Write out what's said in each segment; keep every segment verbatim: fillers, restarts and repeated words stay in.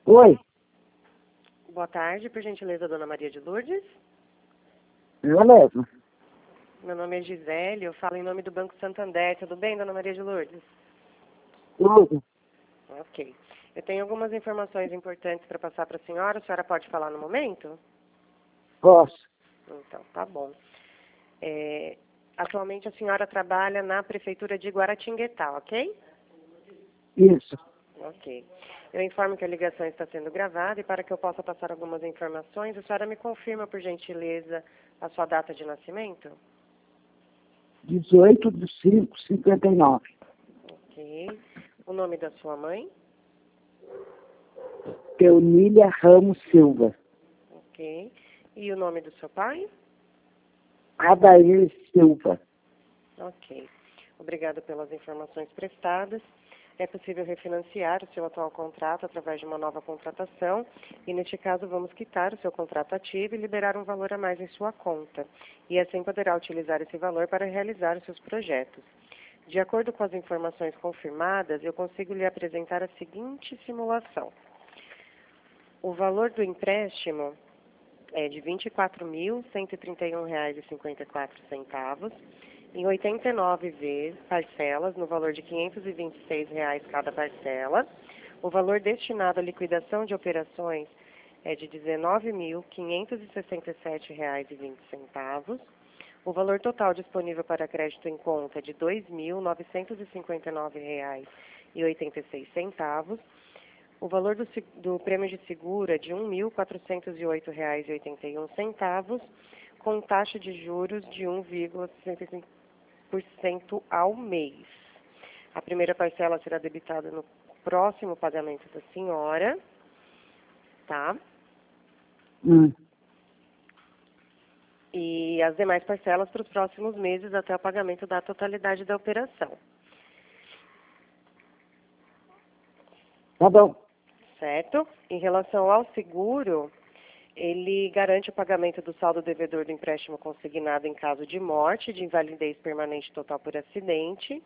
Oi, Boa tarde, por gentileza, Dona Maria de Lourdes. eu mesmo. Meu nome é Gisele, eu falo em nome do Banco Santander. Tudo bem, Dona Maria de Lourdes? Tudo. Ok. Eu tenho algumas informações importantes para passar para a senhora. A senhora pode falar no momento? Posso. Então, tá bom. É, atualmente a senhora trabalha na Prefeitura de Guaratinguetá, ok? Isso. Ok. Eu informo que a ligação está sendo gravada e para que eu possa passar algumas informações, a senhora me confirma, por gentileza, a sua data de nascimento? dezoito de cinco de cinquenta e nove. Ok. O nome da sua mãe? Teunília Ramos Silva. Ok. E o nome do seu pai? Adair Silva. Ok. Obrigada pelas informações prestadas. É possível refinanciar o seu atual contrato através de uma nova contratação e, neste caso, vamos quitar o seu contrato ativo e liberar um valor a mais em sua conta. E assim poderá utilizar esse valor para realizar os seus projetos. De acordo com as informações confirmadas, eu consigo lhe apresentar a seguinte simulação. O valor do empréstimo é de vinte e quatro mil, cento e trinta e um reais e cinquenta e quatro centavos, em oitenta e nove vezes, parcelas, no valor de quinhentos e vinte e seis reais cada parcela. O valor destinado à liquidação de operações é de dezenove mil, quinhentos e sessenta e sete reais e vinte centavos. O valor total disponível para crédito em conta é de dois mil, novecentos e cinquenta e nove reais e oitenta e seis centavos. O valor do, do prêmio de seguro é de um mil, quatrocentos e oito reais e oitenta e um centavos, com taxa de juros de um vírgula sessenta e cinco por cento ao mês. A primeira parcela será debitada no próximo pagamento da senhora, tá? Hum. E as demais parcelas para os próximos meses até o pagamento da totalidade da operação. Tá bom. Certo? Em relação ao seguro, ele garante o pagamento do saldo devedor do empréstimo consignado em caso de morte, de invalidez permanente total por acidente,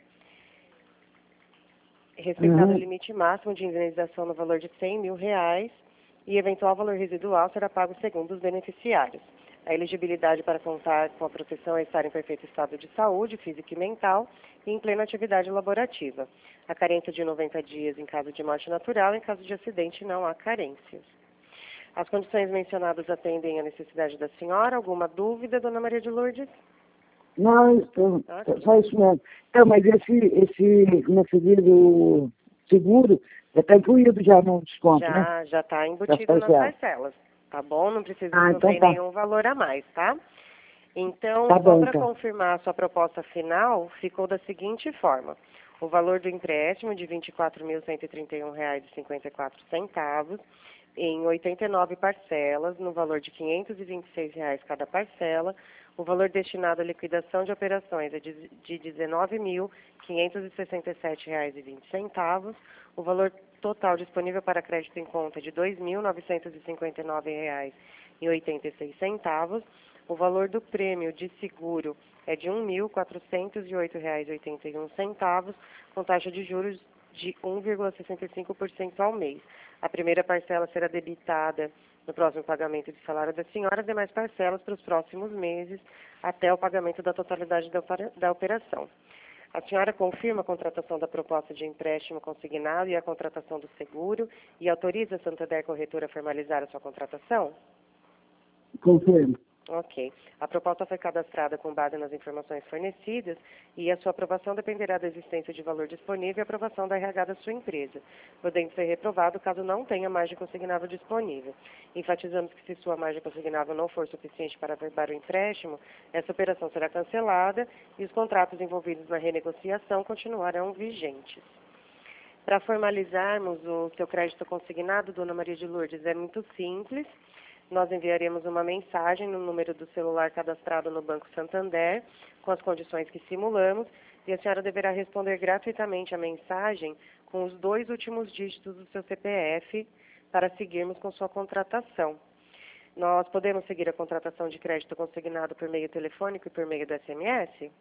respeitado Uhum. o limite máximo de indenização no valor de cem mil reais e eventual valor residual será pago segundo os beneficiários. A elegibilidade para contar com a proteção é estar em perfeito estado de saúde, física e mental e em plena atividade laborativa. A carência de noventa dias em caso de morte natural, em caso de acidente não há carências. As condições mencionadas atendem à necessidade da senhora. Alguma dúvida, Dona Maria de Lourdes? Não, isso, Ok. só isso mesmo. Então, mas esse, esse, como é que se diz, o seguro, já está incluído já no desconto, né? Já já está Das embutido nas parcelas. parcelas, tá bom? Não precisa, Ah, não então tem tá. nenhum valor a mais, tá? Então, Tá só bom, para então. confirmar a sua proposta final, ficou da seguinte forma. O valor do empréstimo de vinte e quatro mil, cento e trinta e um reais e cinquenta e quatro centavos, em oitenta e nove parcelas, no valor de quinhentos e vinte e seis reais cada parcela. O valor destinado à liquidação de operações é de de dezenove mil, quinhentos e sessenta e sete reais e vinte centavos. O valor total disponível para crédito em conta é de dois mil, novecentos e cinquenta e nove reais e oitenta e seis centavos. O valor do prêmio de seguro é de um mil, quatrocentos e oito reais e oitenta e um centavos, com taxa de juros de um vírgula sessenta e cinco por cento ao mês. A primeira parcela será debitada no próximo pagamento de salário da senhora, as demais parcelas para os próximos meses, até o pagamento da totalidade da, da operação. A senhora confirma a contratação da proposta de empréstimo consignado e a contratação do seguro e autoriza a Santander Corretora a formalizar a sua contratação? Confirmo. Ok. A proposta foi cadastrada com base nas informações fornecidas e a sua aprovação dependerá da existência de valor disponível e aprovação da R H da sua empresa, podendo ser reprovado caso não tenha margem consignável disponível. Enfatizamos que se sua margem consignável não for suficiente para averbar o empréstimo, essa operação será cancelada e os contratos envolvidos na renegociação continuarão vigentes. Para formalizarmos o seu crédito consignado, Dona Maria de Lourdes, é muito simples. Nós enviaremos uma mensagem no número do celular cadastrado no Banco Santander, com as condições que simulamos, e a senhora deverá responder gratuitamente a mensagem com os dois últimos dígitos do seu C P F para seguirmos com sua contratação. Nós podemos seguir a contratação de crédito consignado por meio telefônico e por meio do S M S?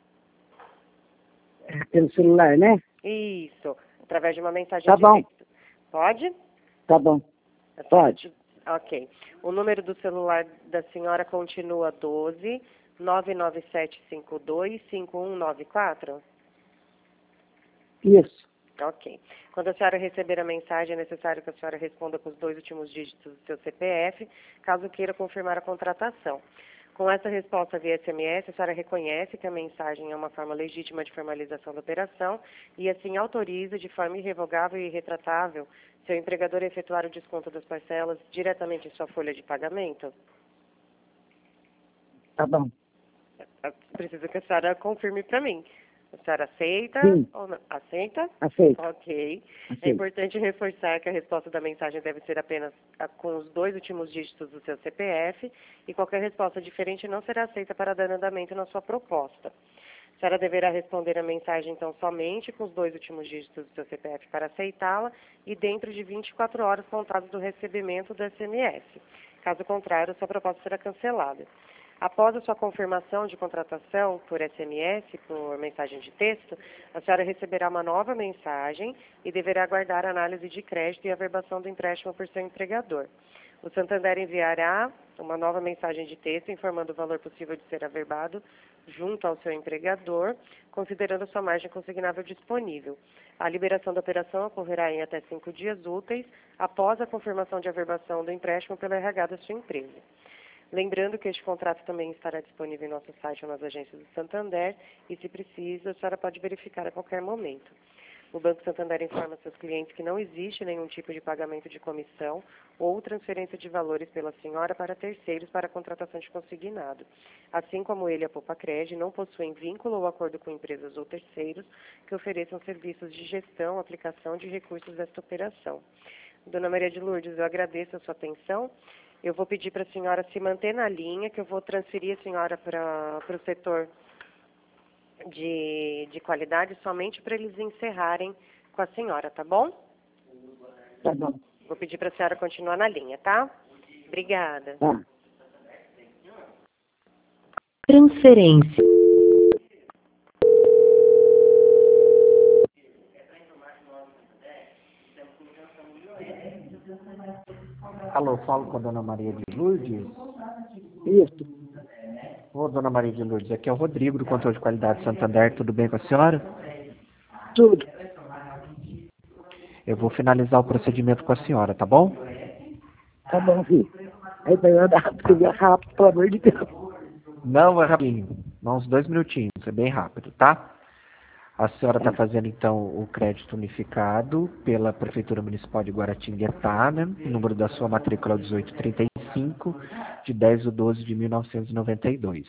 Pelo celular, né? Isso, através de uma mensagem Tá de bom. texto. Pode? Tá bom. Pode. Ok. O número do celular da senhora continua doze nove nove sete cinco dois cinco um nove quatro? Isso. Ok. Quando a senhora receber a mensagem, é necessário que a senhora responda com os dois últimos dígitos do seu C P F, caso queira confirmar a contratação. Com essa resposta via S M S, a senhora reconhece que a mensagem é uma forma legítima de formalização da operação e, assim, autoriza de forma irrevogável e irretratável seu empregador a efetuar o desconto das parcelas diretamente em sua folha de pagamento? Tá bom. Preciso que a senhora confirme para mim. A senhora aceita? Sim. Ou não? Aceita? Aceito. Ok. Aceito. É importante reforçar que a resposta da mensagem deve ser apenas a, com os dois últimos dígitos do seu C P F e qualquer resposta diferente não será aceita para dar andamento na sua proposta. A senhora deverá responder a mensagem, então, somente com os dois últimos dígitos do seu C P F para aceitá-la e dentro de vinte e quatro horas contadas do recebimento do S M S. Caso contrário, sua proposta será cancelada. Após a sua confirmação de contratação por S M S, por mensagem de texto, a senhora receberá uma nova mensagem e deverá aguardar a análise de crédito e averbação do empréstimo por seu empregador. O Santander enviará uma nova mensagem de texto informando o valor possível de ser averbado junto ao seu empregador, considerando a sua margem consignável disponível. A liberação da operação ocorrerá em até cinco dias úteis após a confirmação de averbação do empréstimo pelo R H da sua empresa. Lembrando que este contrato também estará disponível em nosso site ou nas agências do Santander e, se precisa, a senhora pode verificar a qualquer momento. O Banco Santander informa seus clientes que não existe nenhum tipo de pagamento de comissão ou transferência de valores pela senhora para terceiros para a contratação de consignado. Assim como ele e a Popacred não possuem vínculo ou acordo com empresas ou terceiros que ofereçam serviços de gestão, aplicação de recursos desta operação. Dona Maria de Lourdes, eu agradeço a sua atenção. Eu vou pedir para a senhora se manter na linha, que eu vou transferir a senhora para o setor de, de qualidade somente para eles encerrarem com a senhora, tá bom? Tá bom. Vou pedir para a senhora continuar na linha, tá? Obrigada. Tá. Transferência. Alô, falo com a dona Maria de Lourdes. Isso. Ô, dona Maria de Lourdes, aqui é o Rodrigo, do Controle de Qualidade Santander. Tudo bem com a senhora? Tudo. Eu vou finalizar o procedimento com a senhora, tá bom? Tá bom, filho. Aí vai andar rápido, rápido, pelo amor de Deus. Não, é rapidinho. Não, uns dois minutinhos, é bem rápido, tá? A senhora está fazendo, então, o crédito unificado pela Prefeitura Municipal de Guaratinguetá, né? O número da sua matrícula é o dezoito trinta e cinco, de dez de doze de mil novecentos e noventa e dois.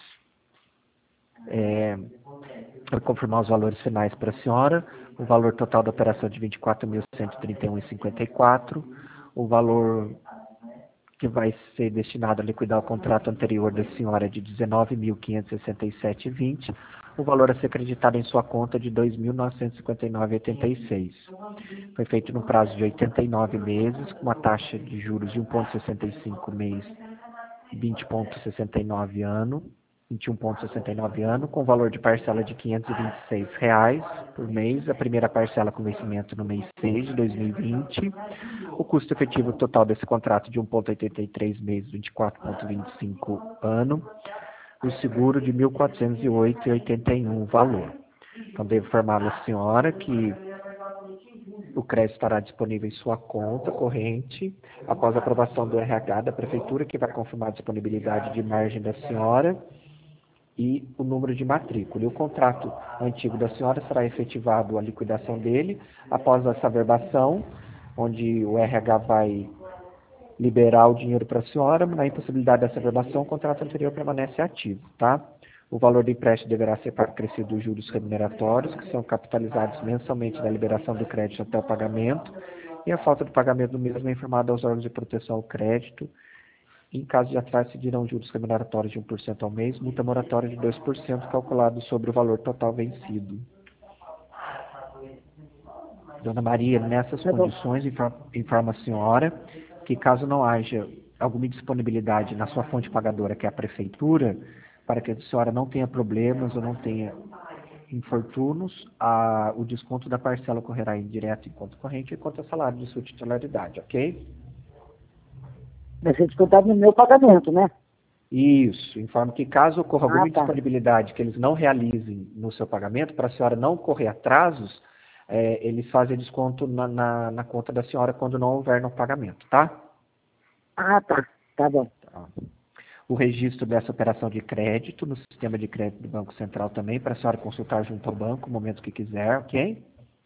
É, para confirmar os valores finais para a senhora, o valor total da operação é de vinte e quatro mil cento e trinta e um reais e cinquenta e quatro centavos, o valor que vai ser destinado a liquidar o contrato anterior da senhora é de dezenove mil quinhentos e sessenta e sete reais e vinte centavos, o valor a ser acreditado em sua conta é de dois mil novecentos e cinquenta e nove reais e oitenta e seis centavos. Foi feito no prazo de oitenta e nove meses, com uma taxa de juros de um vírgula sessenta e cinco mês, vinte vírgula sessenta e nove ano, vinte e um vírgula sessenta e nove ano, com valor de parcela de quinhentos e vinte e seis reais por mês, a primeira parcela com vencimento no mês seis de dois mil e vinte. O custo efetivo total desse contrato de um vírgula oitenta e três mês, vinte e quatro vírgula vinte e cinco ano, o seguro de mil quatrocentos e oito reais e oitenta e um valor. Então, devo informar a senhora que o crédito estará disponível em sua conta corrente após a aprovação do R H da Prefeitura, que vai confirmar a disponibilidade de margem da senhora e o número de matrícula. E o contrato antigo da senhora será efetivado a liquidação dele após essa averbação, onde o R H vai liberar o dinheiro para a senhora. Na impossibilidade dessa averbação, o contrato anterior permanece ativo, tá? O valor do empréstimo deverá ser acrescido dos juros remuneratórios, que são capitalizados mensalmente da liberação do crédito até o pagamento, e a falta de pagamento do mesmo é informada aos órgãos de proteção ao crédito. Em caso de atraso, se dirão juros remuneratórios de um por cento ao mês, multa moratória de dois por cento calculado sobre o valor total vencido. Dona Maria, nessas condições, informa a senhora que, caso não haja alguma disponibilidade na sua fonte pagadora, que é a Prefeitura, para que a senhora não tenha problemas ou não tenha infortúnios, a, o desconto da parcela ocorrerá em direto em conta corrente e conta salário de sua titularidade, ok? Vai ser descontado no meu pagamento, né? Isso, informo que caso ocorra alguma Ah, tá. indisponibilidade que eles não realizem no seu pagamento, para a senhora não correr atrasos, é, eles fazem desconto na, na, na conta da senhora quando não houver no pagamento, tá? Ah, tá. Tá bom. Tá. O registro dessa operação de crédito no sistema de crédito do Banco Central também, para a senhora consultar junto ao banco no momento que quiser, ok?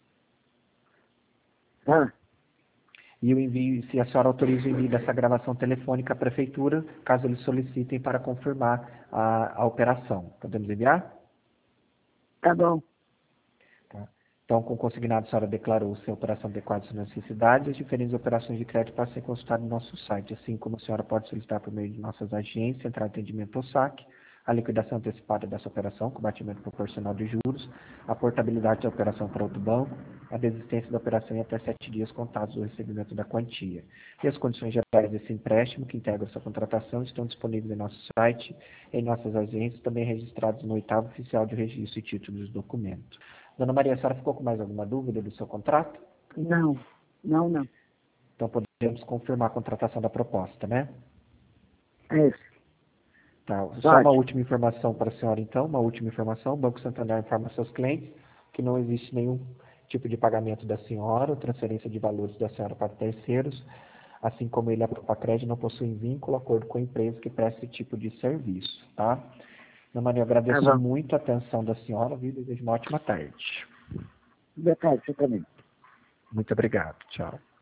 Ah, E o envio, se a senhora autoriza o envio dessa gravação telefônica à prefeitura, caso eles solicitem para confirmar a, a operação. Podemos enviar? tá bom. Tá. Então, com o consignado, a senhora declarou se a operação adequada às suas necessidades, as diferentes operações de crédito podem ser consultadas no nosso site, assim como a senhora pode solicitar por meio de nossas agências, central de atendimento ou saque, a liquidação antecipada dessa operação, com batimento proporcional de juros, a portabilidade da operação para outro banco, a desistência da operação em até sete dias contados do recebimento da quantia. E as condições gerais desse empréstimo, que integram essa contratação, estão disponíveis em nosso site, em nossas agências, também registrados no oitavo oficial de registro e título dos documentos. Dona Maria, a senhora ficou com mais alguma dúvida do seu contrato? Não, não, não. Então podemos confirmar a contratação da proposta, né? É isso. Tá. Só uma Pode. última informação para a senhora, então, uma última informação. O Banco Santander informa seus clientes que não existe nenhum tipo de pagamento da senhora ou transferência de valores da senhora para terceiros, assim como ele, a Propacred, não possui vínculo, acordo com a empresa que presta esse tipo de serviço, tá? Dona Maria, eu agradeço Tá bom. muito a atenção da senhora, viu? Desejo uma ótima tarde. Boa tarde, você também. Muito obrigado. Tchau.